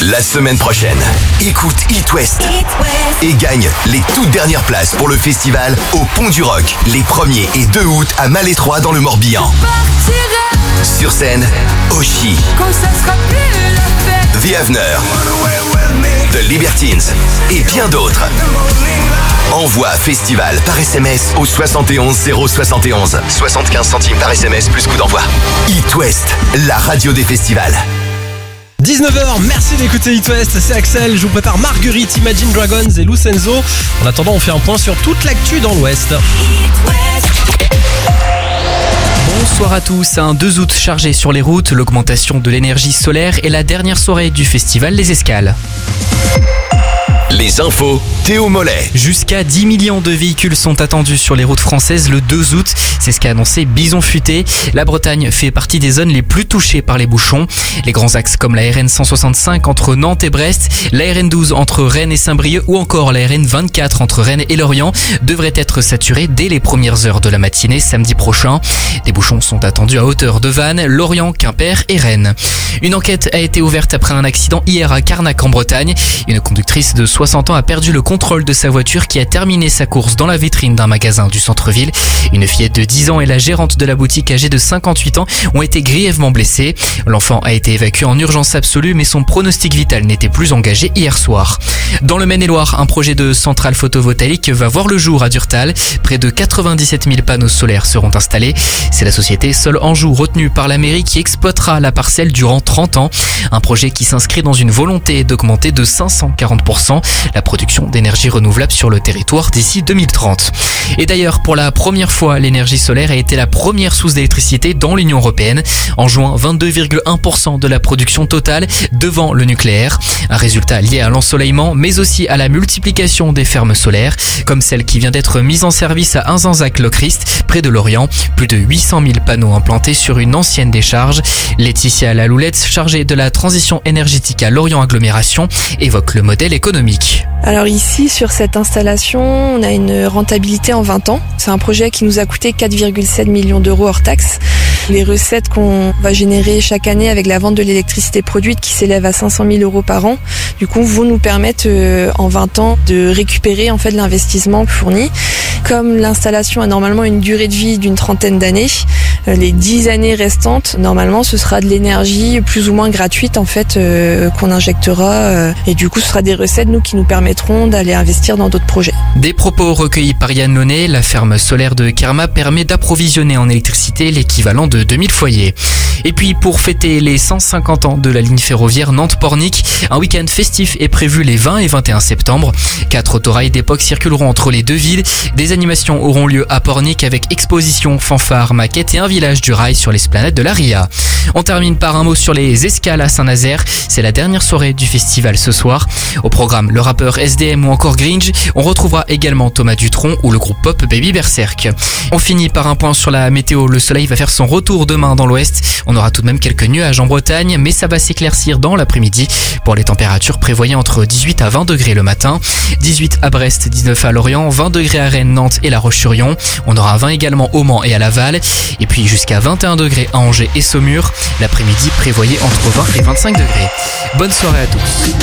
La semaine prochaine, écoute It West et gagne les toutes dernières places pour le festival au Pont du Rock les 1er et 2 août à Malétroit dans le Morbihan. Sur scène, Oshi, The Avener, The Libertines et bien d'autres. Envoie festival par SMS au 71 071. 75 centimes par SMS plus coût d'envoi. It West, la radio des festivals. 19h, merci d'écouter It West, c'est Axel, je vous prépare Marguerite, Imagine Dragons et Lucenzo. En attendant, on fait un point sur toute l'actu dans l'Ouest. Bonsoir à tous, un 2 août chargé sur les routes, l'augmentation de l'énergie solaire et la dernière soirée du festival Les Escales. Les infos, Théo Mollet. Jusqu'à 10 millions de véhicules sont attendus sur les routes françaises le 2 août. C'est ce qu'a annoncé Bison Futé. La Bretagne fait partie des zones les plus touchées par les bouchons. Les grands axes comme la RN 165 entre Nantes et Brest, la RN 12 entre Rennes et Saint-Brieuc ou encore la RN 24 entre Rennes et Lorient devraient être saturés dès les premières heures de la matinée samedi prochain. Des bouchons sont attendus à hauteur de Vannes, Lorient, Quimper et Rennes. Une enquête a été ouverte après un accident hier à Carnac en Bretagne. Une conductrice de 60 ans a perdu le contrôle de sa voiture qui a terminé sa course dans la vitrine d'un magasin du centre-ville. Une fillette de 10 ans et la gérante de la boutique âgée de 58 ans ont été grièvement blessés. L'enfant a été évacué en urgence absolue mais son pronostic vital n'était plus engagé hier soir. Dans le Maine-et-Loire, un projet de centrale photovoltaïque va voir le jour à Durtal. Près de 97 000 panneaux solaires seront installés. C'est la société Sol Anjou retenue par la mairie qui exploitera la parcelle durant 30 ans. Un projet qui s'inscrit dans une volonté d'augmenter de 540% la production d'énergie renouvelable sur le territoire d'ici 2030. Et d'ailleurs, pour la première fois, l'énergie solaire a été la première source d'électricité dans l'Union européenne. En juin, 22,1% de la production totale devant le nucléaire. Un résultat lié à l'ensoleillement, mais aussi à la multiplication des fermes solaires, comme celle qui vient d'être mise en service à Inzanzac-le-Christ, près de Lorient. Plus de 800 000 panneaux implantés sur une ancienne décharge. Laetitia Laloulette, chargée de la transition énergétique à Lorient Agglomération, évoque le modèle économique. Alors ici, sur cette installation, on a une rentabilité en 20 ans. C'est un projet qui nous a coûté 4,7 millions d'euros hors taxes. Les recettes qu'on va générer chaque année avec la vente de l'électricité produite qui s'élève à 500 000 euros par an, du coup, vont nous permettre en 20 ans de récupérer en fait l'investissement fourni. Comme l'installation a normalement une durée de vie d'une 30aine d'années, les 10 années restantes, normalement, ce sera de l'énergie plus ou moins gratuite en fait qu'on injectera et du coup, ce sera des recettes nous qui nous permettront d'aller investir dans d'autres projets. Des propos recueillis par Yann Launay, la ferme solaire de Kerma permet d'approvisionner en électricité l'équivalent de 2000 foyers. Et puis pour fêter les 150 ans de la ligne ferroviaire Nantes-Pornic, un week-end festif est prévu les 20 et 21 septembre. 4 autorails d'époque circuleront entre les deux villes. Des animations auront lieu à Pornic avec exposition, fanfare, maquettes et un village du rail sur l'esplanade de la Ria. On termine par un mot sur les escales à Saint-Nazaire. C'est la dernière soirée du festival ce soir. Au programme, le rappeur SDM ou encore Gringe. On retrouvera également Thomas Dutronc ou le groupe pop Baby Berserk. On finit par un point sur la météo. Le soleil va faire son retour demain dans l'ouest. On aura tout de même quelques nuages en Bretagne, mais ça va s'éclaircir dans l'après-midi. Pour les températures, prévoyez entre 18 à 20 degrés le matin. 18 à Brest, 19 à Lorient, 20 degrés à Rennes, Nantes et La Roche-sur-Yon. On aura 20 également au Mans et à Laval. Et puis jusqu'à 21 degrés à Angers et Saumur. L'après-midi, prévoyez entre 20 et 25 degrés. Bonne soirée à tous.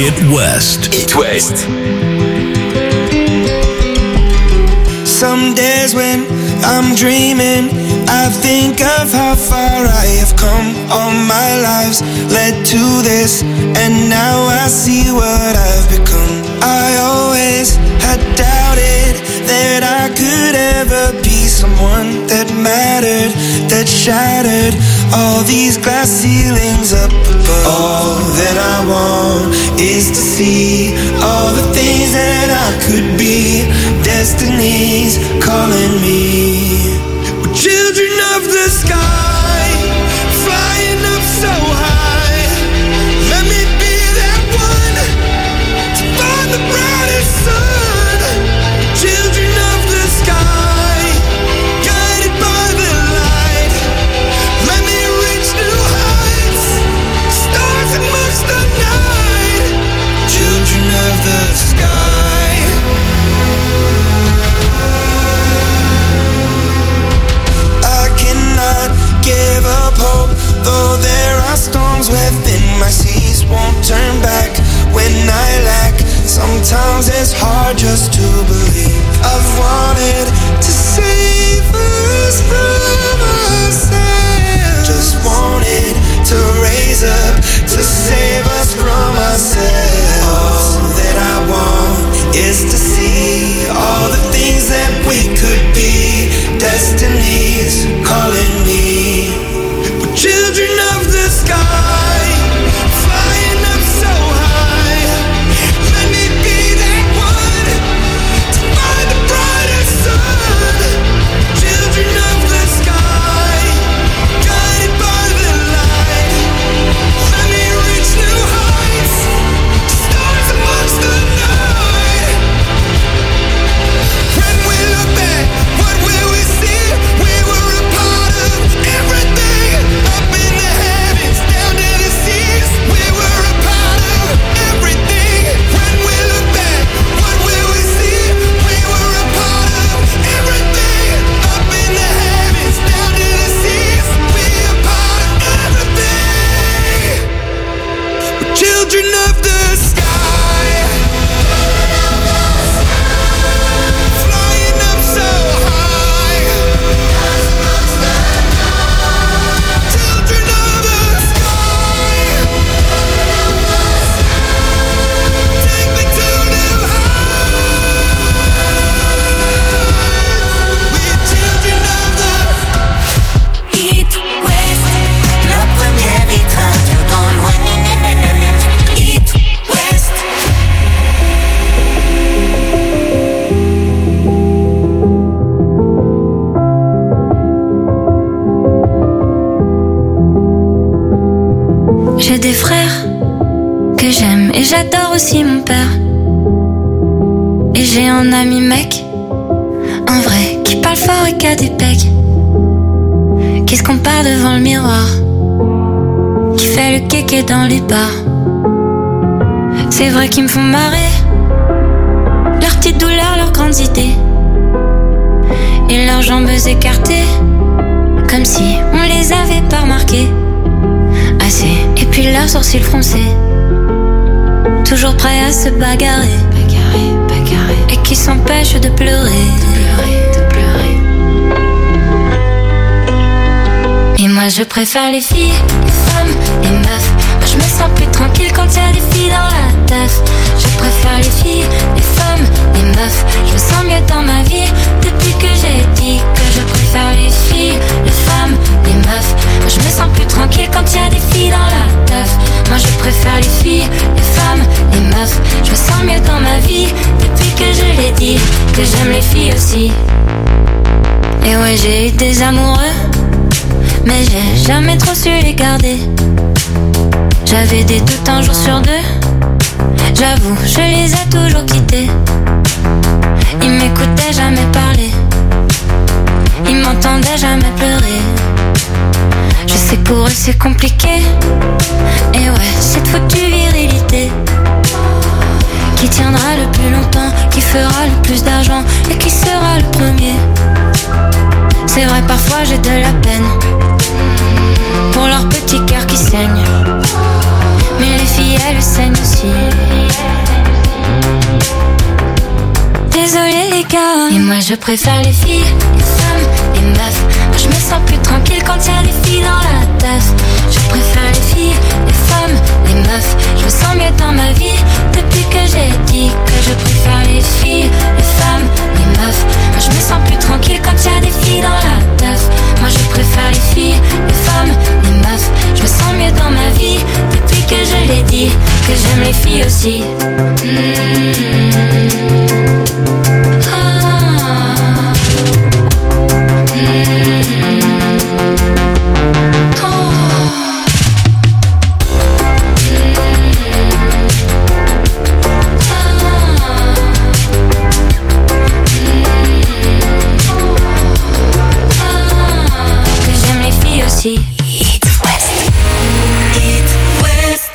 It West. It West. Some days when I'm dreaming, I think of how far I have come. All my lives led to this, and now I see what I've become. I always had doubted that I could ever be someone that mattered, that shattered all these glass ceilings up above. All that I want is to see all the things that I could be. Destiny's calling me. We're children of the sky, flying up so high. Let me be that one to find the brightest sun. Children of the sky, guided by the light. Let me reach new heights, stars amongst the night. Children of the sky. Give up hope, though there are storms within my seas. Won't turn back when I lack. Sometimes it's hard just to believe. I've wanted to save us from ourselves. Just wanted to raise up to save us from ourselves. All that I want is to see all the things that we could be. Destiny's calling me. We're children of the sky, flying up so high. Let me be that one to find the brightest sun. Children of the sky, guided by the light. Let me reach new heights, stars amongst the night. When we look back, what will we see? We were a part of everything. Up in the heavens, down to the seas. We were a part of everything. When we look back, what will we see? We were a part of everything. Up in the heavens, down to the seas. We are part of everything. We're children of the sky, flying up so high. Children of the sky, take me to new heights. We're children of the It West, la première est radio dans l'Ouest. It West. J'ai des frères que j'aime et j'adore aussi mon père. Et j'ai un ami mec, un vrai, qui parle fort et qui a des pecs, qui se compare devant le miroir, qui fait le kéké dans les bars. C'est vrai qu'ils me font marrer, leurs petites douleurs, leurs grandes idées, et leurs jambes écartées, comme si on les avait pas remarquées. Assez, et puis leurs sourcils froncés, toujours prêts à se bagarrer, et qui s'empêchent de pleurer. Et moi je préfère les filles, les femmes, les meufs. Moi je me sens plus tranquille quand y'a des filles dans la teuf. Je préfère les filles, les femmes, les meufs. Je me sens mieux dans ma vie depuis que j'ai dit que je préfère les filles, les femmes, les meufs. Moi je me sens plus tranquille quand y'a des filles dans la teuf. Moi je préfère les filles, les femmes, les meufs. Je me sens mieux dans ma vie depuis que je l'ai dit que j'aime les filles aussi. Et ouais, j'ai eu des amoureux, mais j'ai jamais trop su les garder. J'avais des doutes un jour sur deux, j'avoue, je les ai toujours quittés. Ils m'écoutaient jamais parler, ils m'entendaient jamais pleurer. Je sais que pour eux c'est compliqué, et ouais, cette foutue virilité qui tiendra le plus longtemps, qui fera le plus d'argent et qui sera le premier. C'est vrai, parfois j'ai de la peine pour leur petit cœur qui saigne, mais les filles elles saignent aussi. gars. Et moi je préfère les filles, les femmes, les meufs. Moi je me sens plus tranquille quand y'a des filles dans la teuf. Je préfère les filles, les femmes, les meufs. Je me sens mieux dans ma vie depuis que j'ai dit que je préfère les filles, les femmes, les meufs. Moi je me sens plus tranquille quand y'a des filles dans la teuf. Moi je préfère les filles, les femmes, les meufs. Je me sens mieux dans ma vie depuis que je l'ai dit que j'aime les filles aussi. It West. It West.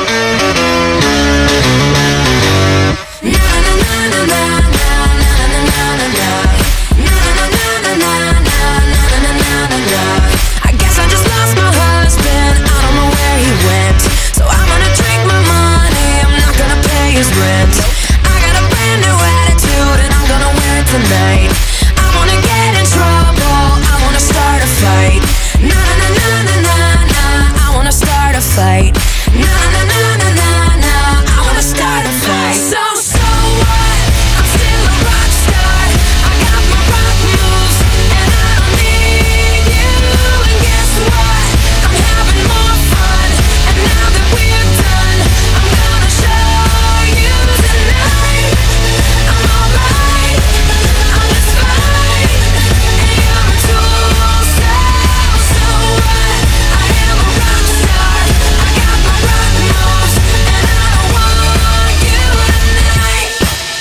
Na na na na na na na na na na. Na na na na na na na na na. I guess I just lost my husband. I don't know where he went. So I'm gonna drink my money. I'm not gonna pay his rent. I got a brand new attitude and I'm gonna wear it tonight. I wanna get in trouble. I wanna start a fight. Na na na na na na, I wanna start a fight. Na na na na na na, I wanna start a fight. So what? I'm still a rock star. I got my rock moves and I don't need you. And guess what? I'm having more fun. And now that we're done, I'm gonna show you tonight. I'm alright, I'm just fine. And you're a tool, so what? I am a rock star. I got my rock moves, and I don't want you tonight.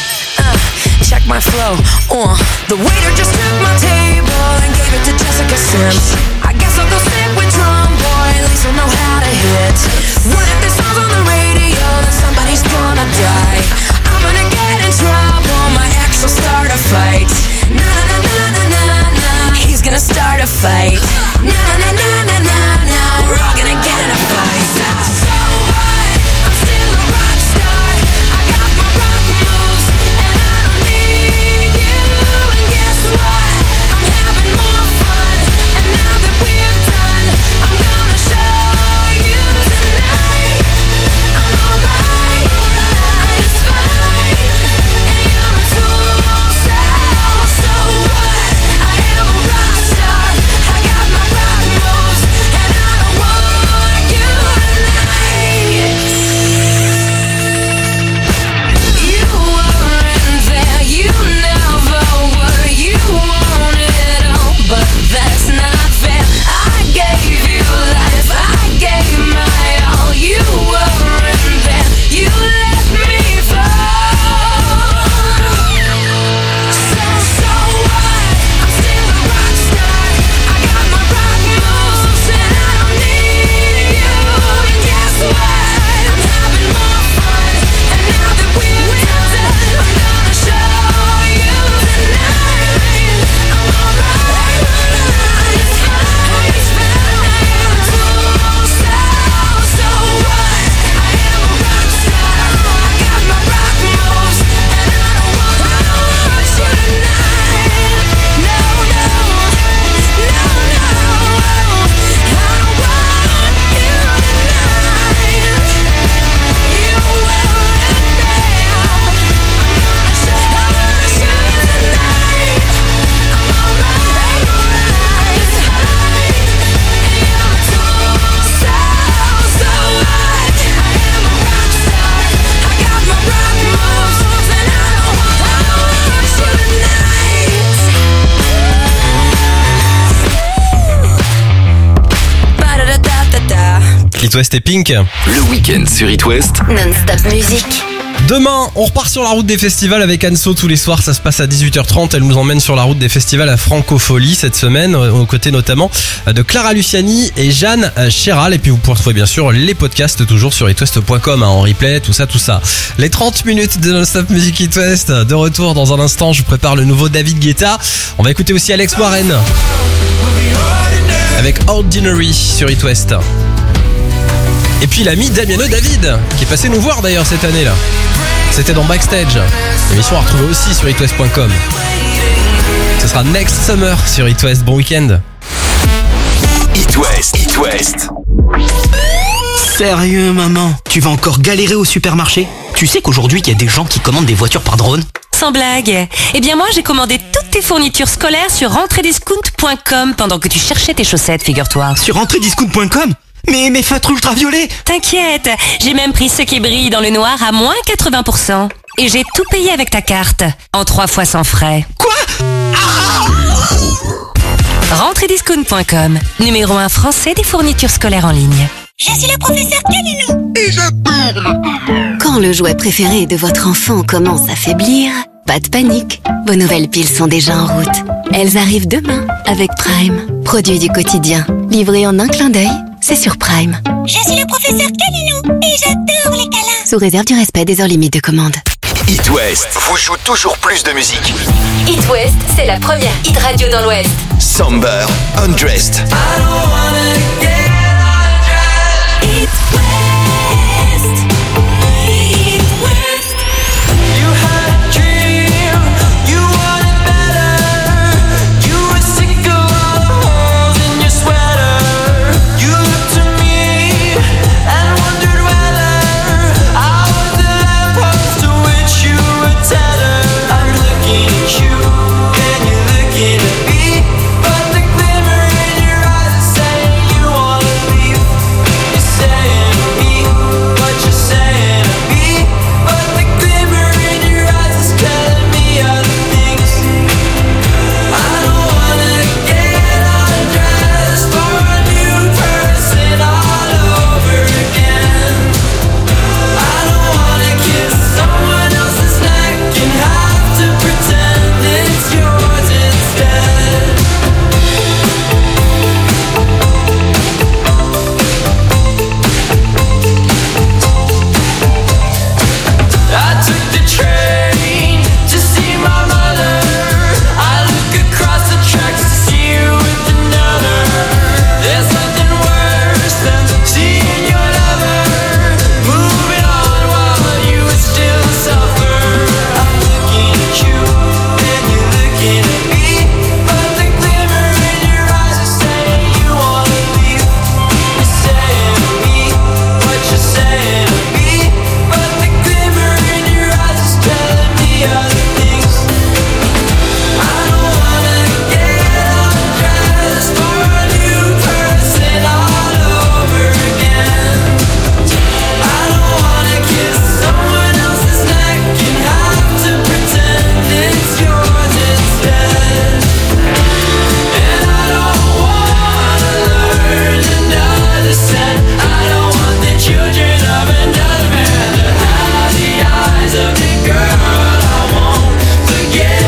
Check my flow. The waiter just took my table and gave it to Jessica Sims. I guess I'll go sit with Drum Boy. At least I'll know how to hit. What if this song's on the radio? Then somebody's gonna die. I'm gonna get in trouble. My ex will start a fight. Na na na na na na. He's gonna start a fight. Na na na na na na. We're all gonna get in a fight. So what? I'm still a rock star. I got my rock moves and I don't need you. And guess what? I'm having more fun. And now that we're done, I'm gonna show you tonight. I'm alright, I'm just fine. And you're a tool, so what? I am a rock star. I got my rock moves and I don't want you tonight. You weren't there, you never were. You want it all, but that's not fair. I gave you life, I gave my all. You weren't there, you let me fall. So what? I'm still a rock star. I got my rock moves and I don't need you. And guess what? I'm having more fun. And now that we're done, I'm gonna show you tonight. I'm alright, I'm just fine. So what? I am a rock star. I got my rock moves and I don't want you tonight. No, no, no, no. I don't want you tonight. You weren't there. I'm gonna show you tonight. I'm alright, it's fine. And you're a tool, so what? I am a rock star. I got my rock moves and I don't want you tonight. Ba-da-da-da-da-da. It West et Pink. Le week-end sur It West. Non-stop musique. Demain, on repart sur la route des festivals avec Anso tous les soirs. Ça se passe à 18h30. Elle nous emmène sur la route des festivals à Francofolie cette semaine, aux côtés notamment de Clara Luciani et Jeanne Chéral. Et puis vous pourrez retrouver bien sûr les podcasts toujours sur itwest.com, en replay, tout ça. Les 30 minutes de Non-Stop Music It West de retour dans un instant. Je vous prépare le nouveau David Guetta. On va écouter aussi Alex Warren avec Ordinary sur It West. Et puis l'ami Damiano David qui est passé nous voir d'ailleurs cette année là. C'était dans Backstage. L'émission à retrouver aussi sur itwest.com. Ce sera Next Summer sur It West. Bon week-end. It West, It West. Sérieux, maman? Tu vas encore galérer au supermarché? Tu sais qu'aujourd'hui, il y a des gens qui commandent des voitures par drone? Sans blague. Eh bien moi, j'ai commandé toutes tes fournitures scolaires sur rentrediscount.com pendant que tu cherchais tes chaussettes, figure-toi. Sur rentrediscount.com? Mais mes feutres ultraviolets! T'inquiète, j'ai même pris ceux qui brillent dans le noir à moins 80%. Et j'ai tout payé avec ta carte, en 3 fois sans frais. Quoi? Rentrediscount.com, numéro 1 français des fournitures scolaires en ligne. Je suis le professeur Canino. Et j'adore. Quand le jouet préféré de votre enfant commence à faiblir, pas de panique. Vos nouvelles piles sont déjà en route. Elles arrivent demain avec Prime. Produit du quotidien. Livré en un clin d'œil, c'est sur Prime. Je suis le professeur Canino. Et j'adore les câlins. Sous réserve du respect des heures limites de commande. It West vous joue toujours plus de musique. It West, c'est la première hit radio dans l'Ouest. Somber, Undressed. It West. It West. You had a dream, you wanted better. You were sick of all the holes in your sweater. You looked to me and wondered whether I was the lamppost to which you were tethered. I'm looking at you and you're looking at me, but the glimmer in your eyes is saying you wanna leave. You're saying to me what you're saying to me, but the glimmer in your eyes is telling me other things. I don't wanna get undressed for a new person all over again. I don't wanna kiss someone else's neck and have to pretend it's yours instead. I took the train to see my mother. I look across the tracks to see you with another. There's nothing worse than seeing your lover moving on while you would still suffer. I'm looking at you and you're looking at me, but the glimmer in your eyes is saying you wanna leave. You're saying to me what you're saying to me, but the glimmer in your eyes is telling me other things. I don't wanna get undressed for a new person all over again. I don't wanna kiss someone else's neck and have to pretend it's yours instead. And I don't wanna learn another set. I don't want the children of another man to have the eyes of the girl I won't forget.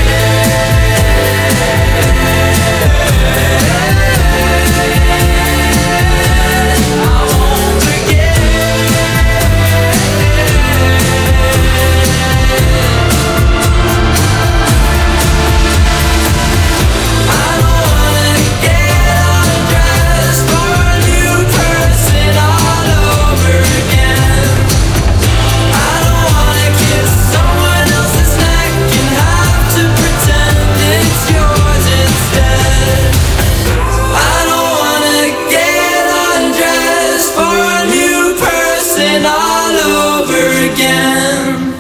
I won't forget. I don't wanna get undressed for a new person all over again. I don't wanna kiss someone else's neck and have to pretend it's yours instead. I don't wanna get undressed for a new person all over again.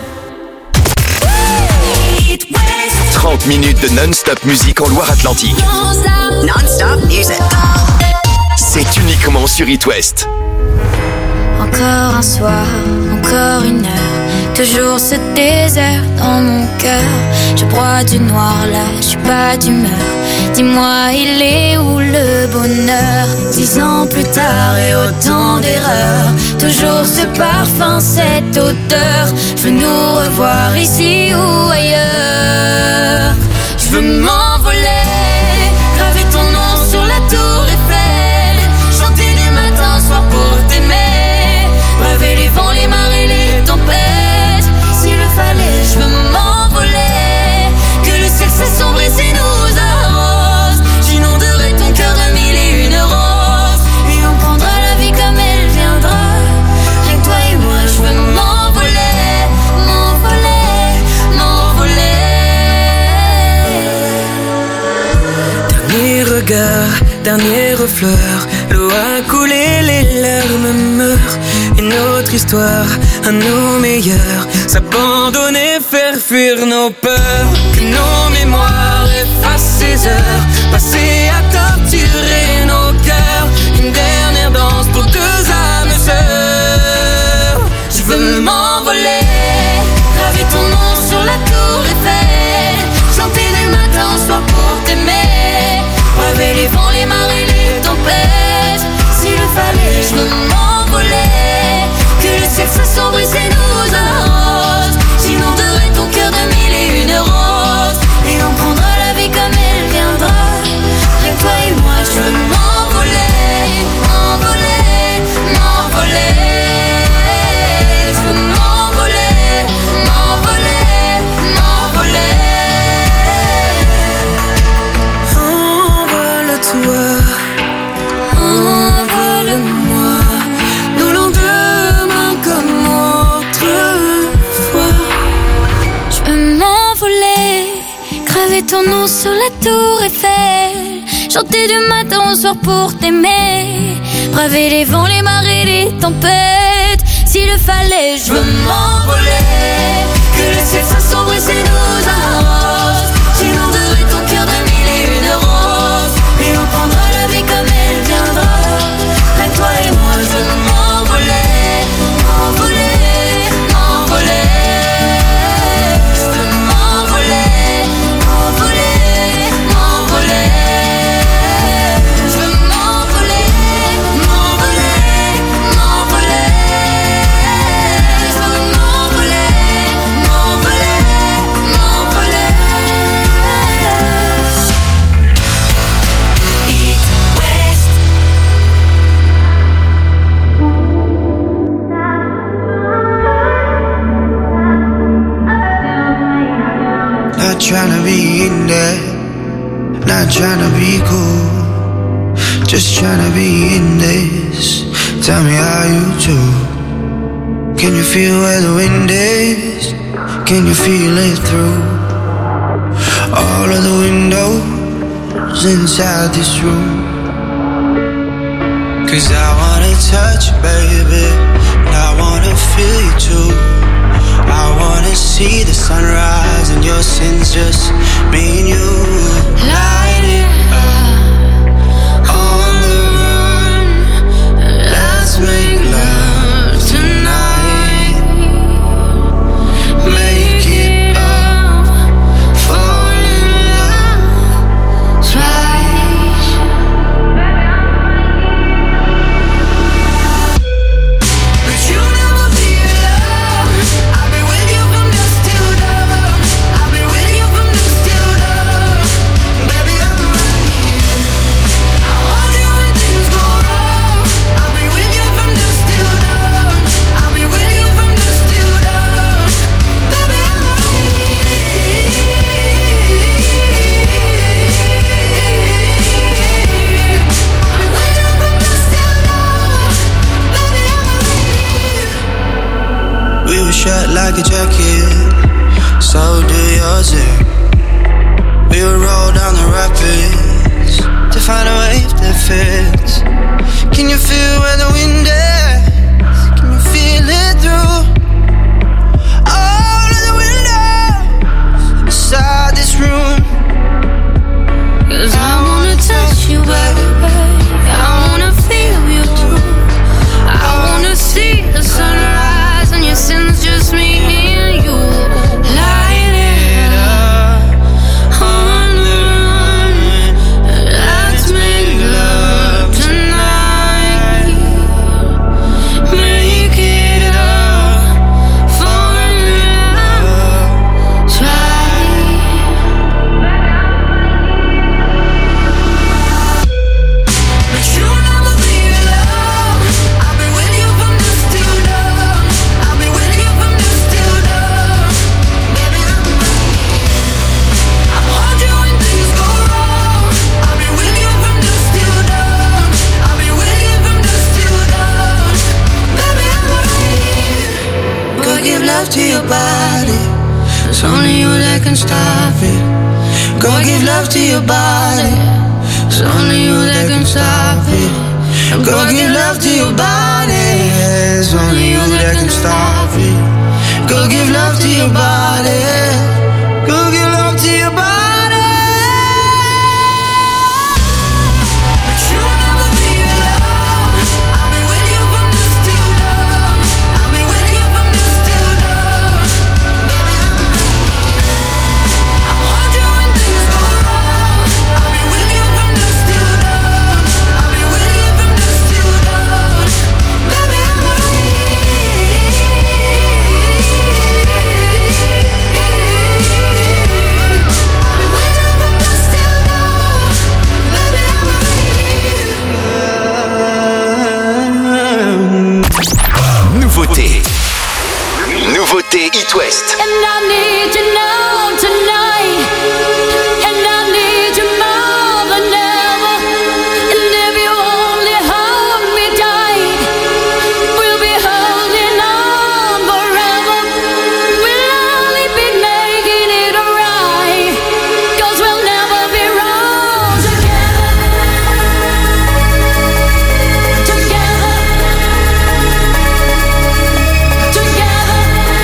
It West. 30 minutes de non-stop musique en Loire-Atlantique. Non-stop music. C'est uniquement sur It West. Encore un soir, encore une heure, toujours ce désert dans mon cœur. Je broie du noir là, je suis pas d'humeur. Dis-moi, il est où le bonheur? 10 ans plus tard et autant d'erreurs, toujours ce parfum, cette odeur. Je veux nous revoir ici ou ailleurs. Je veux m'envoler, graver ton nom sur la tour Eiffel, chanter du matin au soir pour t'aimer, braver les vents, les marées, les tempêtes. S'il le fallait, je veux m'envoler, que le ciel s'assombrisse et nous arrose. J'inonderai ton cœur de 1001 roses, et on prendra la vie comme elle viendra. Rien que toi et moi, je veux m'envoler, m'envoler. dernier refleur. L'eau a coulé, les larmes meurent. Une autre histoire, à nos meilleurs. S'abandonner, faire fuir nos peurs. Que nos mémoires effacent ces heures passées à torturer nos cœurs. Une dernière danse pour deux âmes sœurs. Je veux m'envoler, graver ton nom sur la tour Eiffel, chanter du matin au soir pour t'aimer, braver les vents, les marées, les tempêtes. S'il le fallait, je veux m'envoler, que le ciel s'assombrisse et nous arrose. J'inonderai ton cœur de mille et une roses, et on prendra la vie comme elle viendra. Rien que toi et moi, je veux m'envoler, m'envoler, m'envoler. Je veux m'envoler, m'envoler, m'envoler. Envole-toi, envole-moi, nos lendemains comme autrefois. Je veux m'envoler, graver ton nom sur la tour Eiffel, chanter du matin au soir pour t'aimer, braver les vents, les marées, les tempêtes. S'il le fallait, je veux m'envoler, que le ciel s'assombrisse et nous arrose. J'inonderai ton cœur de mille et une roses, et on prendra la vie comme elle viendra. Rien que toi et moi, je veux m'envoler, m'envoler, m'envoler. Je veux m'envoler, m'envoler, m'envoler. Je veux m'envoler, m'envoler, m'envoler. Je veux m'envoler, m'envoler, m'envoler. East, West. Not tryna be in there, not tryna be cool, just tryna be in this. Tell me how you do. Can you feel where the wind is? Can you feel it through all of the windows inside this room? 'Cause I wanna touch you, baby, and I wanna feel you too. I wanna see the sunrise and your sins, just me and you. Light it up on the run. Let's make love tonight. Make it up, fall in love twice. But you'll never be alone. I'll be with you from dusk till dawn. I'll be with you from dusk till dawn. Baby, I'm right here. I want you when things go wrong. I'll be with you from dusk till dawn. I'll be with you from dusk till dawn. Baby, I'm right here. I'll be with you from dusk till dawn. Baby, I'm right here. We were shut like a jacket, so do yours. We would roll down the rapids to find a wave that fits. Can you feel where the wind is? Can you feel it through all of the windows inside this room? 'Cause I wanna touch you, baby. I wanna feel you too. I wanna see the sunrise and your sins, just me and you. Light it up on the run. Let's make love tonight. Make it up, fall in love twice. But you'll never be alone. I'll be with you from dusk till dawn. I'll be with you from dusk till dawn. Baby, I'm right here. I'll hold you when things go wrong. I'll be with you from dusk till dawn. I'll be with you from dusk till dawn. Baby, I'm right here. Go give love to your body. It's only you that can stop it. Go give love to your body. It's only you that can stop it. Go give love to your body. It's only you that can stop it. Go give love to your body. Go give love to your body. Nouveauté It West. And I need you now tonight. And I need you more than ever. And if you only hold me tight, we'll be holding on forever. We'll only be making it right. 'Cause we'll never be wrong together. Together. Together.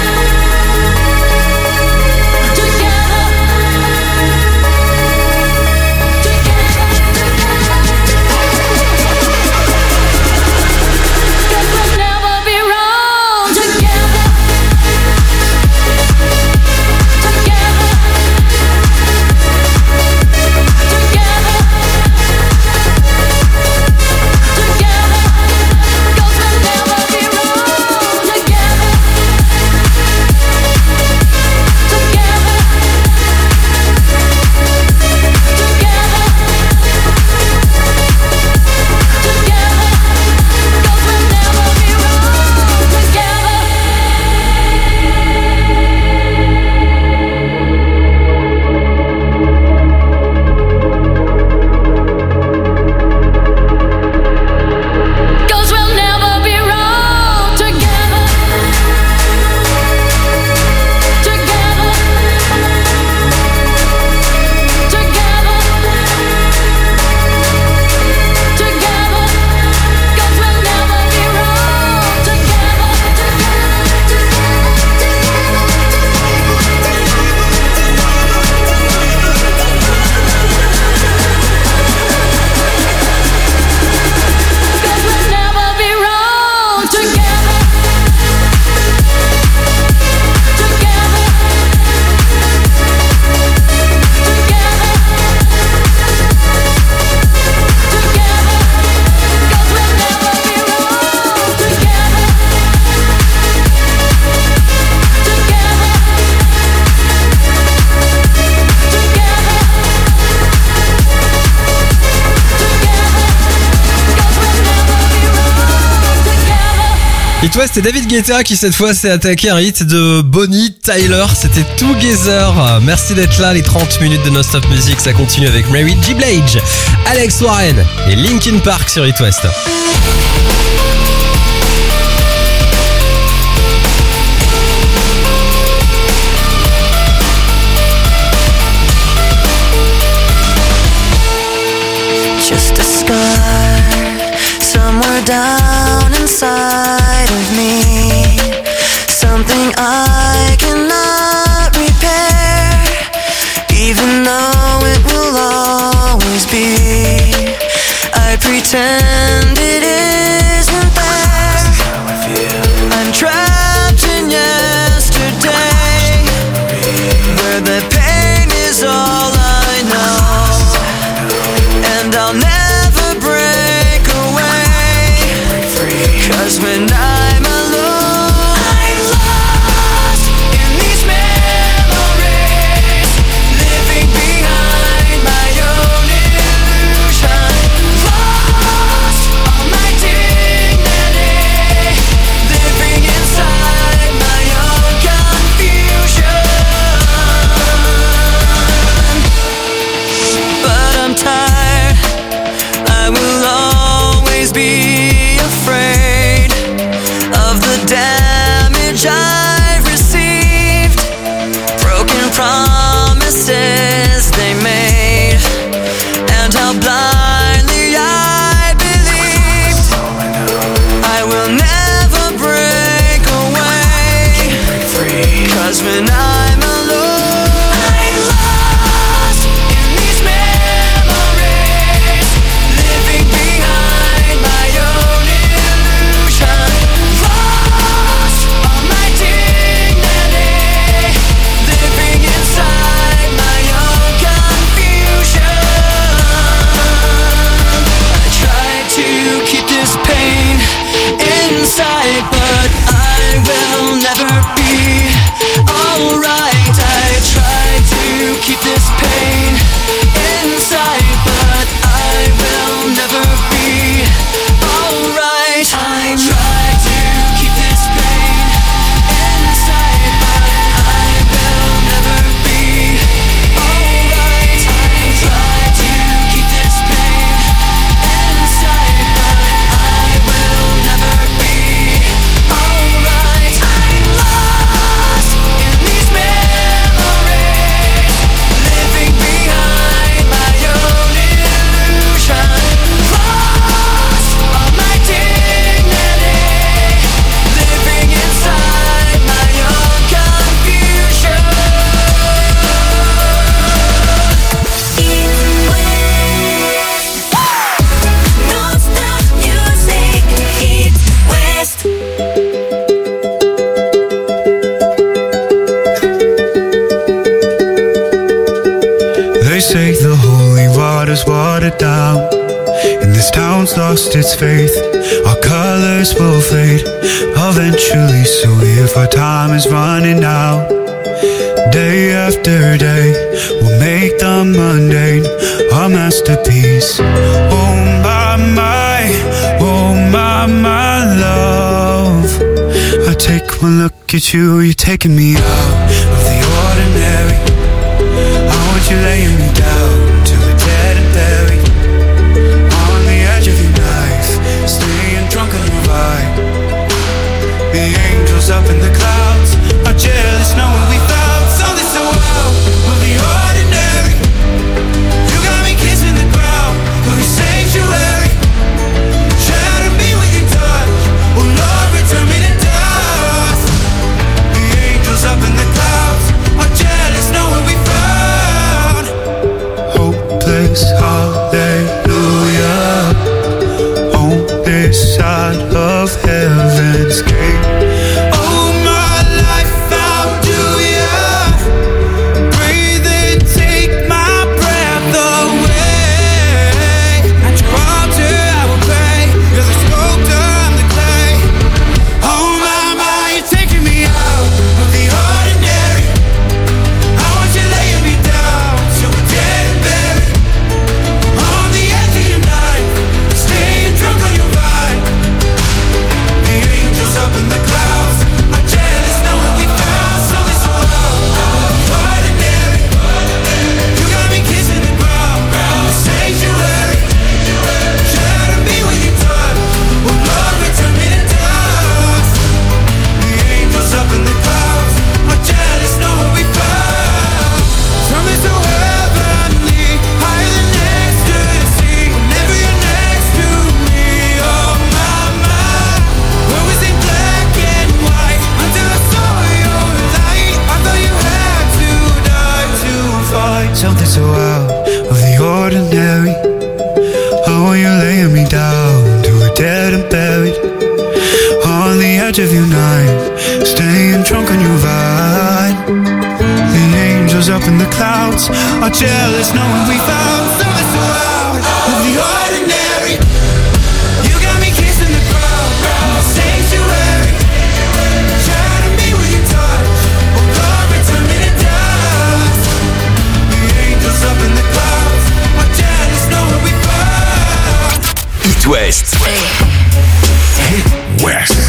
It West et David Guetta qui cette fois s'est attaqué un hit de Bonnie Tyler, c'était Together. Merci d'être là, les 30 minutes de Non-Stop Music, ça continue avec Mary J. Blige, Alex Warren et Linkin Park sur It West. Just a scar somewhere down inside of me, something I cannot repair, even though it will always be. I pretend it is lost its faith. Our colors will fade eventually. So if our time is running out, day after day, we'll make the mundane our masterpiece. Oh my love, I take one look at you, you're taking me out of the ordinary. I want you laying me down till we're dead and buried, on the edge of your knife, staying drunk on your vibe. The angels up in the clouds are jealous knowing we found something so wild of the ordinary. You got me kissing the ground of your sanctuary. Shatter me with your touch, oh Lord, return me to dust. The angels up in the clouds are jealous knowing we found hopeless hallelujah on this side of heaven's gate. Oh my life, how do ya breathe and take my breath away? At your altar I will pray, you're the sculptor, I'm the clay. Oh my, you're taking me out of the ordinary. I want you laying me down till we're dead and buried, on the edge of your knife, staying drunk on your vine. The angels up in the clouds are jealous knowing we found something so ordinary. You got me kissing the ground, the sanctuary. Shatter me with your touch, oh Lord, return me to dust. The angels up in the clouds are jealous knowing we found something so heavenly, higher than ecstasy. Whenever you're next to me, oh my, where was it black and white until I saw your light? I thought you had to die to find something so out of the ordinary. I want you laying me down till we're dead and buried, on the edge of your knife, staying drunk on your vine. The angels up in the clouds are jealous knowing we found something so out of the ordinary. You got me kissing the ground, the sanctuary. Shatter me with your touch, oh Lord, return me to dust. The angels up in the clouds are jealous knowing we found. It West. Hit West.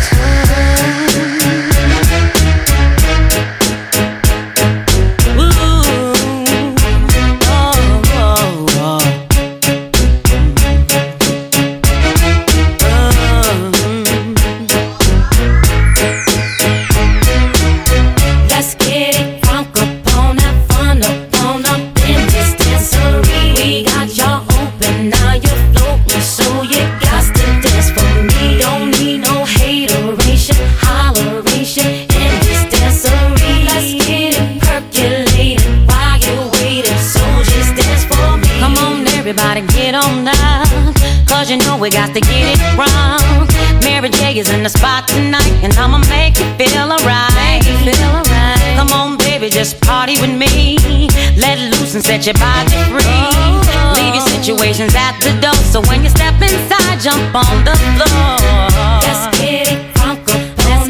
Let's get it crunk up on that fun up in this dancery. We got y'all open, now you're floating, so you got to dance for me. Don't need no hateration, holleration in this dancery. Let's get it percolated while you're waiting, so just dance for me. Come on, everybody, get on up, cause you know we got to get it wrong. Mary J is in the spot tonight, and I'ma make you feel alright. Come on, baby, just party with me. Let loose and set your body free. Leave your situations at the door, so when you step inside, jump on the floor. Let's get it crunk up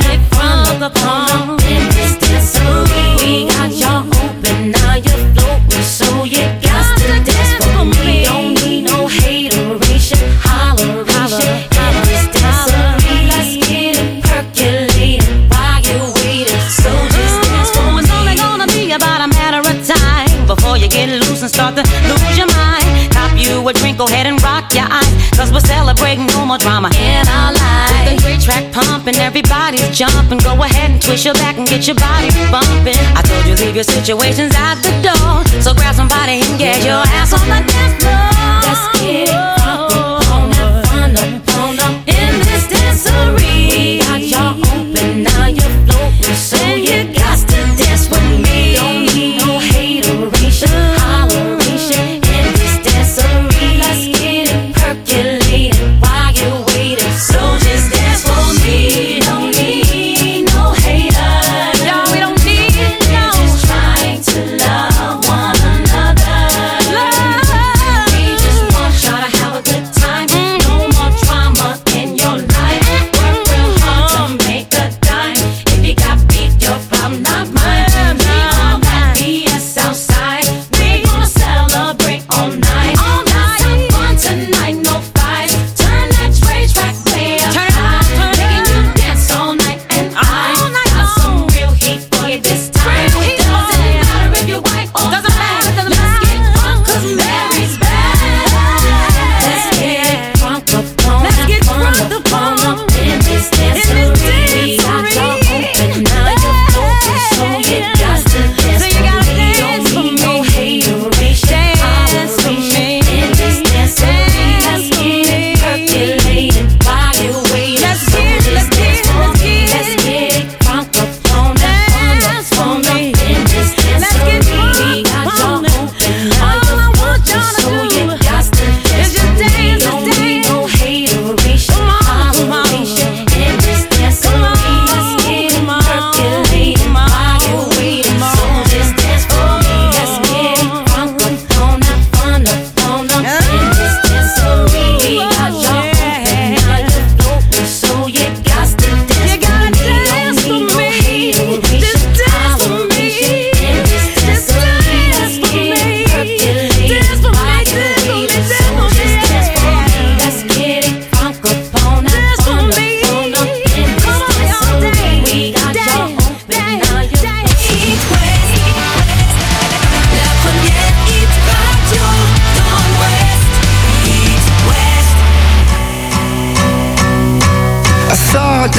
on in this dancery. We got y'all open, now you're floating, so you got to dance for me. Don't need no hateration, holleration in this dancery. Let's get it percolated while you're waiting, so just dance for me. It's only gonna be about a matter of time before you get loose and start to lose your mind. Cop you a drink, go ahead and rock your eyes, cause we're celebrating no more drama in our lives. With a great track pumping, everybody's jumping. Go ahead and twist your back and get your body bumping. I told you leave your situations at the door, so grab somebody and get your ass on the dance floor. Let's get it crunk up on that fun up in this dancery. We got y'all open, now you're floating, so you got to dance with me. Don't need no hateration, holleration in this dancery. Let's get it percolated while you're waiting, so just dance for me. Don't need no haters, No, we don't need no. we're just trying to love one another. We just want y'all to have a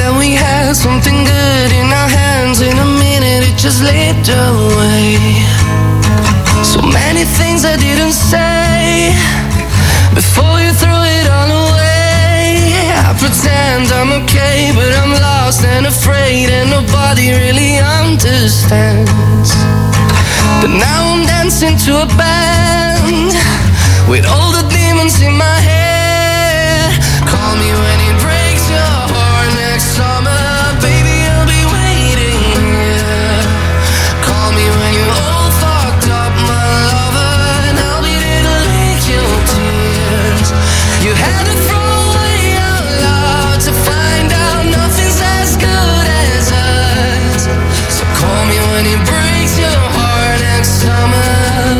that we had something good in our hands. In a minute it just slipped away. So many things I didn't say before you threw it all away. I pretend I'm okay, but I'm lost and afraid, and nobody really understands. But now I'm dancing to a band with all the demons in my head. Call me when it breaks your heart next summer, baby, I'll be waiting here. Call me when you're all fucked up, my lover, and I'll be there to lick your tears. You had to throw away our love to find out nothing's as good as us. So call me when it breaks your heart next summer.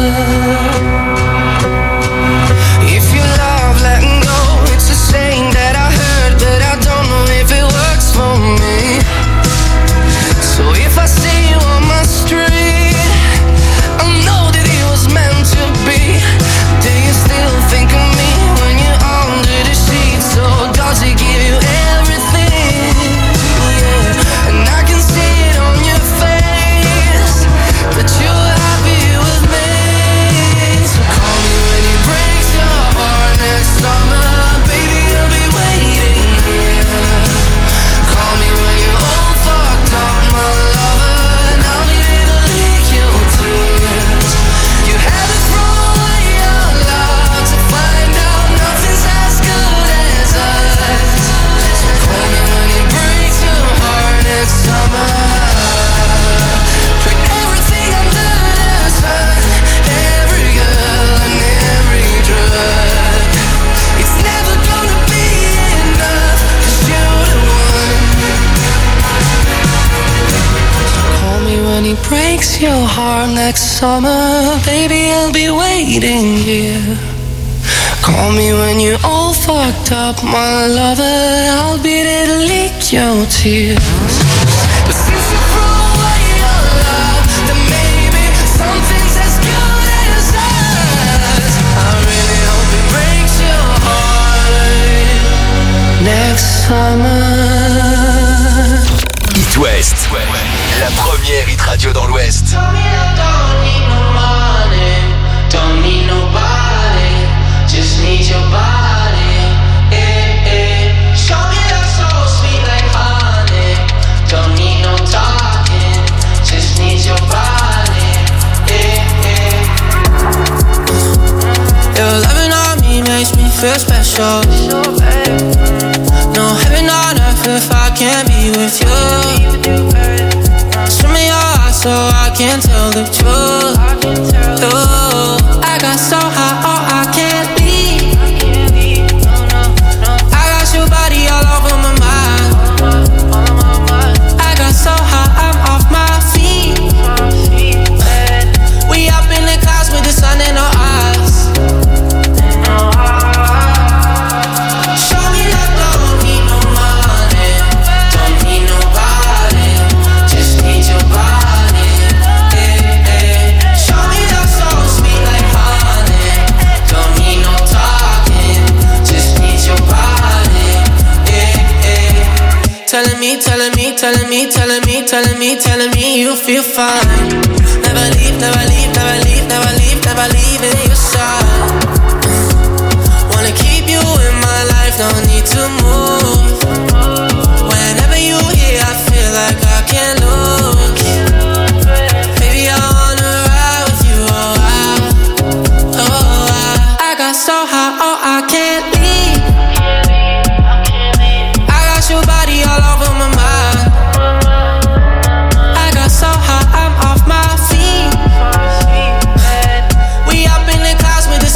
If you love letting go, it's a saying that I heard, but I don't know if it works for me. So if I see you on my street, I know that it was meant to be. Do you still think of me when you're under the sheets? Or does it give you everything? Yeah. And I can see it on your face that you're happy with me. So call me when it breaks your heart next summer, baby, I'll be waiting here. Call me when you're all fucked up, my lover, and I'll be there to lick your tears. You had to throw away your love to find out nothing's as good as us. So call me when it breaks your heart next summer. Put everything under the sun, every girl and every drug. It's never gonna be enough, 'cause you're the one. Call me when he breaks your heart next summer, baby, I'll be waiting here. Call me when you're all fucked up, my lover, I'll be there to lick your tears. But since you threw away your love, then maybe something's as good as us. I really hope it breaks your heart next summer. It West, la première hit radio dans l'Ouest. Don't need no money, don't need nobody, just need your body. Show me that soul sweet like honey. Don't need no talking, just need your body. Your loving on me makes me feel special. No heaven on earth if I can't be with you. Show me your eyes so I can tell the truth. I got so high, oh, I can't leave. I got your body all over my mind. I got so high, I'm off my feet. We up in the clouds with the sun in our eyes. Show me that don't need no money, don't need nobody, just need your body. Show me that soul sweet like honey. Don't need no talking, just need your body. Telling me, telling me, telling me, telling me, telling me, telling me you feel fine. Never leave, never leave, never leave, never leave, never leave in your side. Wanna keep you in my life, no need to move. Whenever you here, I feel like I can't lose. Baby, I wanna ride with you, I got so high, oh, I can't leave. I got your body all over my mind. I got so high, I'm off my feet. We up in the clouds with the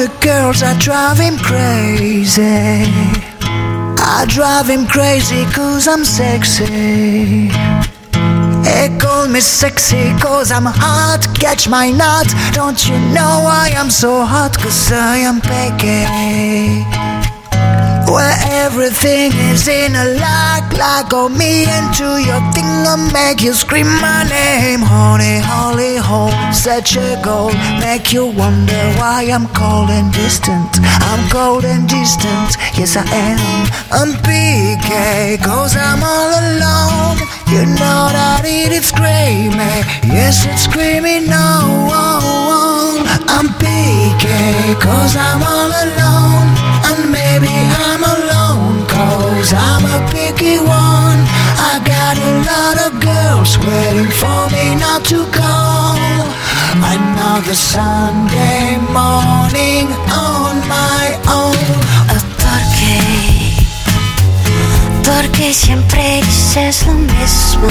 the girls that drive him crazy. I drive him crazy 'cause I'm sexy. They call me sexy 'cause I'm hot, catch my nut. Don't you know I am so hot 'cause I am picky. Where everything is in a lock on me into your thing and make you scream my name. Honey, holy hole, such a goal, make you wonder why I'm cold and distant. I'm cold and distant, yes I am. I'm PK 'cause I'm all alone. You know that it's screaming, yes it's screaming no. I'm PK 'cause I'm all alone. And maybe I'm alone 'cause I'm a picky one. I got a lot of girls waiting for me not to call. Another Sunday morning on my own. Porque siempre dices lo mismo.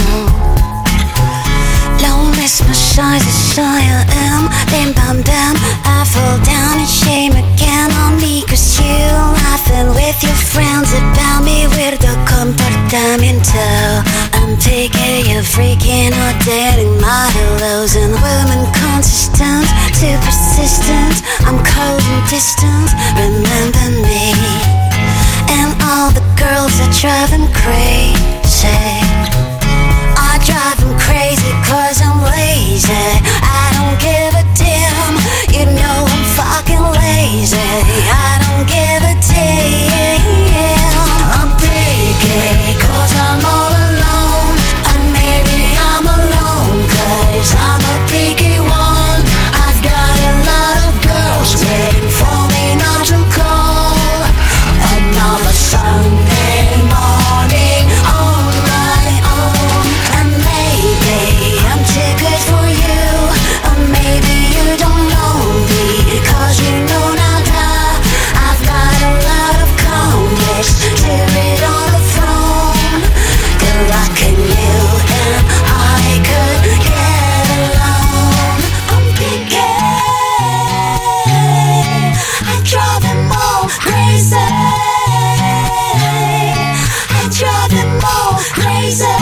Lo mismo soy I am. Bim bam bam, I fall down and shame again on me 'cause you laughing with your friends about me. Weirdo comportamiento. I'm taking you freaking or dating modelos and women consistent, too persistent. I'm cold and distant, remember me. And all the girls that drive him crazy. I drive him crazy 'cause I'm lazy. I don't give a damn, you know I'm fucking lazy. I don't give a damn. I'm picky 'cause I'm all alone. And maybe I'm alone 'cause I'm a picky one. I've got a lot of girls waiting for me not to call. Another Sunday morning on my own. And maybe I'm too good for you, or maybe you don't know me 'cause you know nada. I've got a lot of comics to read on the phone. Good luck in you and I could get along. I'm picky, I drive them all crazy. I drive them all crazy.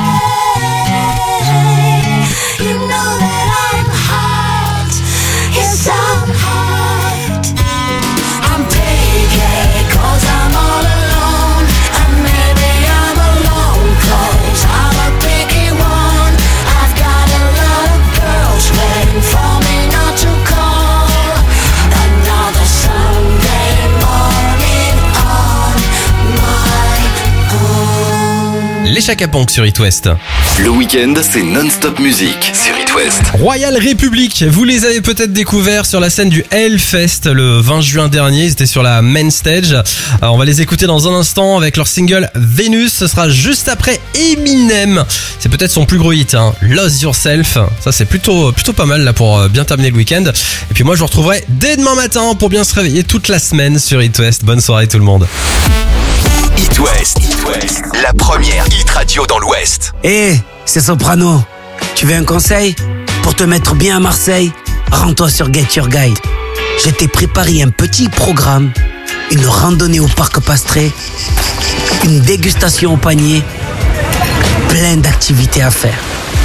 You know that I'm hot. Yes, I'm hot. I'm picky 'cause I'm all alone. And maybe I'm alone 'cause I'm a picky one. I've got a lot of girls waiting for me not to call. Another Sunday morning on my own. Les Chaka Ponk sur It West. Le week-end, c'est non-stop musique sur It West. Royal Republic, vous les avez peut-être découverts sur la scène du Hellfest le 20 juin dernier, ils étaient sur la main stage. Alors on va les écouter dans un instant avec leur single Venus, ce sera juste après Eminem. C'est peut-être son plus gros hit, hein. Lose Yourself. Ça c'est plutôt pas mal là pour bien terminer le week-end. Et puis moi je vous retrouverai dès demain matin pour bien se réveiller toute la semaine sur It West. Bonne soirée tout le monde. It West, la première hit radio dans l'Ouest. C'est Soprano. Tu veux un conseil? Pour te mettre bien à Marseille, rends-toi sur Get Your Guide. Je t'ai préparé un petit programme, une randonnée au parc Pastré, une dégustation au panier, plein d'activités à faire.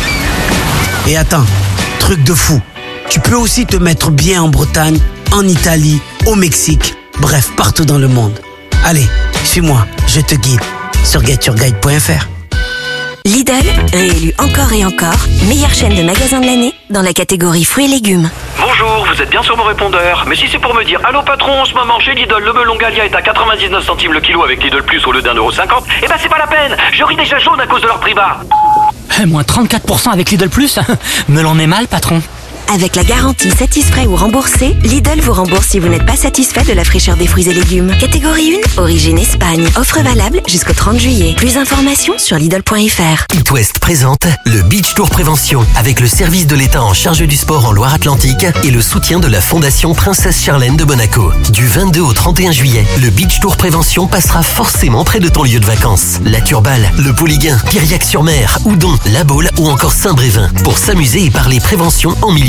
Et attends, truc de fou, tu peux aussi te mettre bien en Bretagne, en Italie, au Mexique, bref, partout dans le monde. Allez, suis-moi, je te guide sur getyourguide.fr. Lidl, réélu encore et encore, meilleure chaîne de magasins de l'année dans la catégorie fruits et légumes. Bonjour, vous êtes bien sur mon répondeur. Mais si c'est pour me dire allô patron, en ce moment chez Lidl, le melon Gallia est à 99 centimes le kilo avec Lidl Plus au lieu d'1,50€, eh ben c'est pas la peine, je ris déjà jaune à cause de leur prix bas. Moins 34% avec Lidl Plus. Melon est mal, patron. Avec la garantie satisfait ou remboursé, Lidl vous rembourse si vous n'êtes pas satisfait de la fraîcheur des fruits et légumes. Catégorie 1, origine Espagne. Offre valable jusqu'au 30 juillet. Plus d'informations sur Lidl.fr. It West présente le Beach Tour Prévention avec le service de l'État en charge du sport en Loire-Atlantique et le soutien de la Fondation Princesse Charlène de Monaco. Du 22 au 31 juillet, le Beach Tour Prévention passera forcément près de ton lieu de vacances. La Turballe, le Pouliguen, Piriac-sur-Mer, Oudon, La Baule ou encore Saint-Brévin pour s'amuser et parler prévention en milieu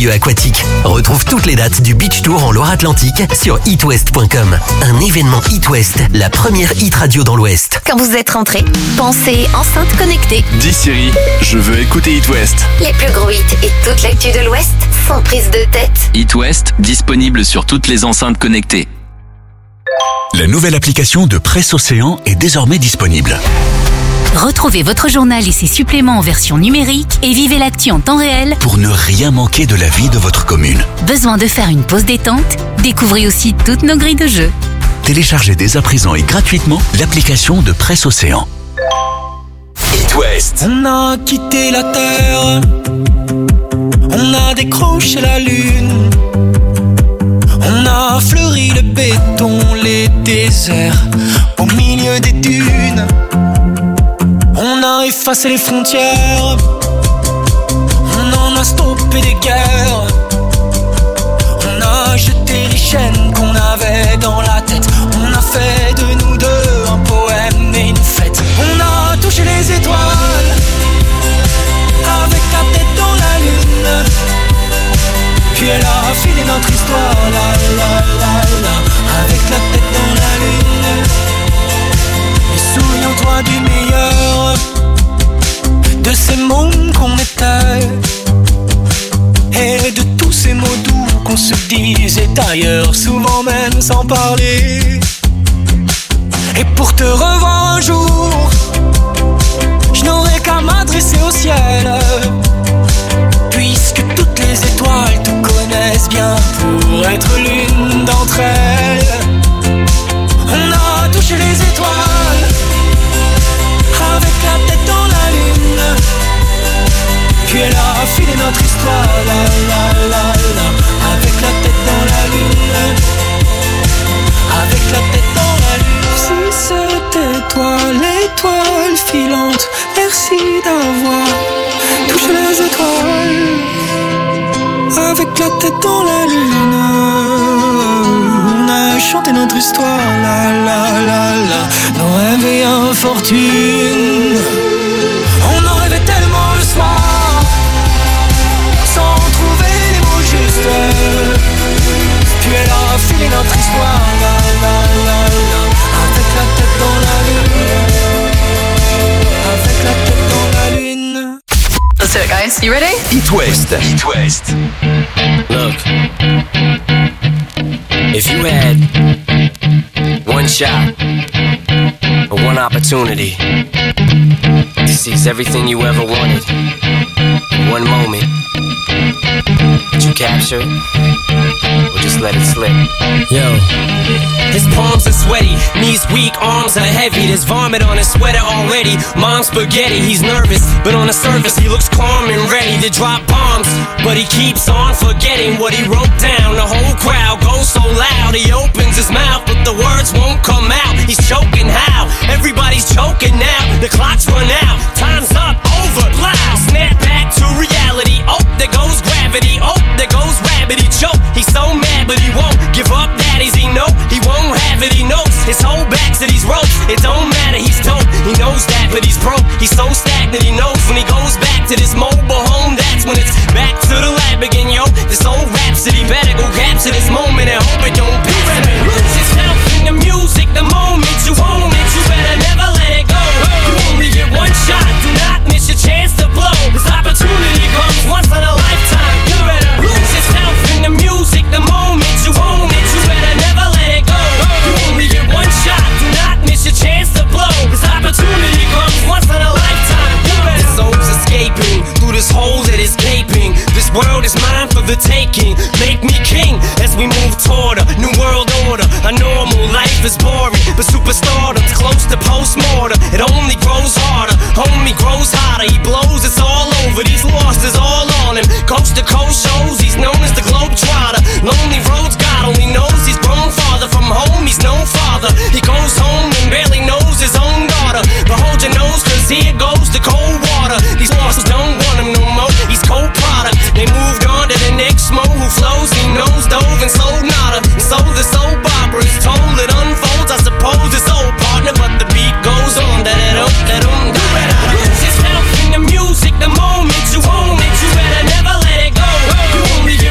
milieu aquatique. Retrouve toutes les dates du Beach Tour en Loire-Atlantique sur itwest.com. Un événement It West, la première hit radio dans l'Ouest. Quand vous êtes rentré, pensez enceinte connectée. Dis Siri, je veux écouter It West. Les plus gros hits et toute l'actu de l'Ouest sans prise de tête. It West, disponible sur toutes les enceintes connectées. La nouvelle application de Presse Océan est désormais disponible. Retrouvez votre journal et ses suppléments en version numérique et vivez l'actu en temps réel Pour ne rien manquer de la vie de votre commune. Besoin de faire une pause détente? Découvrez aussi toutes nos grilles de jeux. Téléchargez dès à présent et gratuitement l'application de Presse Océan. It West. On a quitté la terre, on a décroché la lune, on a fleuri le béton, les déserts au milieu des dunes. On a effacé les frontières, on en a stoppé des guerres, on a jeté les chaînes qu'on avait dans la tête, on a fait de nous deux un poème et une fête. On a touché les étoiles, avec la tête dans la lune, puis elle a filé notre histoire, la la la la, avec la tête dans la lune. Et souviens-toi du meilleur de ces mômes qu'on était, et de tous ces mots doux qu'on se disait ailleurs, souvent même sans parler. Et pour te revoir un jour, je n'aurai qu'à m'adresser au ciel, puisque toutes les étoiles te connaissent bien pour être l'une d'entre elles. On a touché les étoiles, avec la tête dans la lune, puis elle a filé notre histoire, la la la la, avec la tête dans la lune, avec la tête dans la lune. Si c'était toi l'étoile filante, merci d'avoir touché les étoiles, avec la tête dans la lune. On a chanté notre histoire, la la la la, nos rêves et infortunes. On en rêvait tellement le soir, sans trouver les mots justes, puis elle a filé notre histoire, la la la la, avec la tête dans la lune, avec la tête dans la lune. Let's do it, guys. You ready? It West. It West. Look, if you had one shot or one opportunity to seize everything you ever wanted in one moment, would you capture it or just let it slip? Yo, his palms are sweaty, knees weak, arms are heavy. There's vomit on his sweater already. Mom's spaghetti, he's nervous, but on the surface he looks calm and ready to drop bombs. But he keeps on forgetting what he wrote down. The whole crowd goes so loud, he opens his mouth, but the words won't come out. He's choking how? Everybody's choking now. The clock's run out, time's up, over, loud. Snap back to reality. Oh, there goes gravity. Oh, there goes rabbit. He choke. He's so mad, but he won't give up. Daddies, he know he won't have it. He knows his whole back to these ropes. It don't matter. He's dope. He knows that, but he's broke. He's so stagnant. He knows when he goes back to this mobile home. That's when it's back to the lab again, yo. This old rhapsody better go capture this moment and hope it don't be ready. Lose yourself in the music. The moment you own it, you better never let it go. You only get one shot. Do not miss your chance to blow. This opportunity comes once in a lifetime. You better lose yourself in the music. The moment you own it, you better never let it go. You only get one shot. Do not miss your chance to blow. This opportunity comes once in a lifetime. You better. This soul's escaping through this hole that is gaping. This world is mine for the taking. Make me king as we move toward a new world order. A normal life is boring, but superstardom's close to postmortem. It only grows harder, homie grows hotter. He blows, it's all over. These losses all on him. Coast to coast shows, he's known as the Globetrotter. Lonely roads, God only knows he's grown farther from home. He's no father. He goes home and barely knows his own daughter. But hold your nose, cause here goes the cold water. These losses don't want him no more. He's cold product. They moved on to the next mo who flows. He knows dove and sold nada. And so the soap opera is told. It unfolds. I suppose it's old partner, but the beat goes on. Da-da-dum. You better lose yourself in the music. The moment you own it, you better never let it go. You only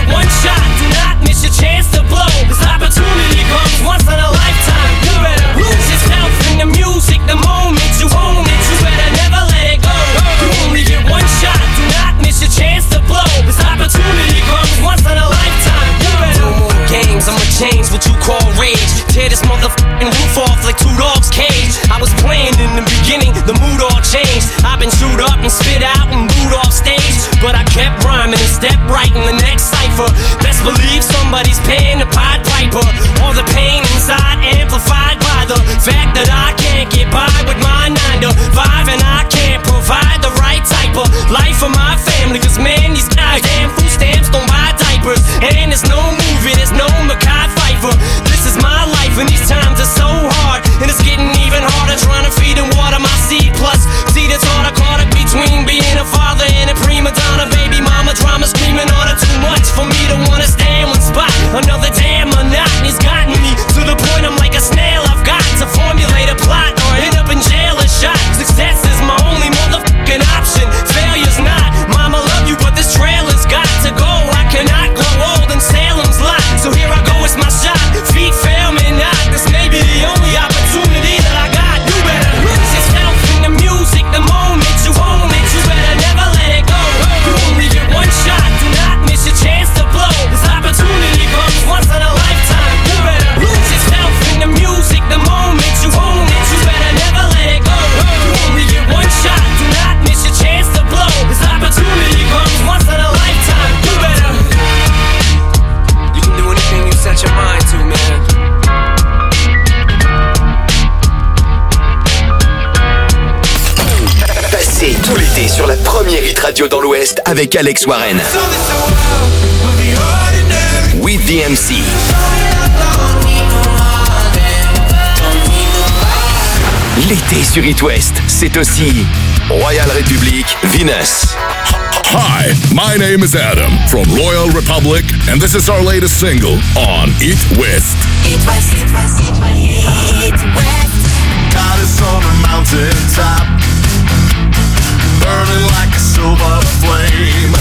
step right in the next cipher. Best believe somebody's paying the Pied Piper. All the pain inside amplified by the fact that I can't get by with my 9 to 5, and I can't provide the right type of life for my family. Cause man, these goddamn food stamps don't buy diapers. And there's no movie, there's no Mekhi Phifer. This is my life and these times are so hard. And it's getting even harder trying to feed and water my seed. Plus, see that's hard, I caught it between being a father and a prima donna. Baby mama drama screaming on it too much for me to wanna stay in one spot. Another damn monotony's gotten me to the point I'm like a snail. I've got to formulate a plot or end up in jail or shot. Success is my only motherfucking option. Failure's not. Mama love you, but this trailer's got to go. I cannot grow old in Salem's Lot. So here I go, it's my shot. Feet fail me not. This may be the only opportunity that I got. You better lose yourself in the music. The moment you own it, you better never let it go. You only get one shot. Do not miss your chance to blow. This opportunity comes once in a lifetime. You better lose yourself in the music. The moment you own it, you better never let it go. You only get one shot. Do not miss your chance to blow. This opportunity comes once in a lifetime. You better. You can do anything you set your mind to, man. Passez tout l'été sur la première hit radio dans l'Ouest avec Alex Warren. With the MC. L'été sur It West, c'est aussi Royal Republic, Venus. Hi, my name is Adam from Royal Republic, and this is our latest single on It West. It West, It West, It West. God is on the mountain top, burning like a silver flame.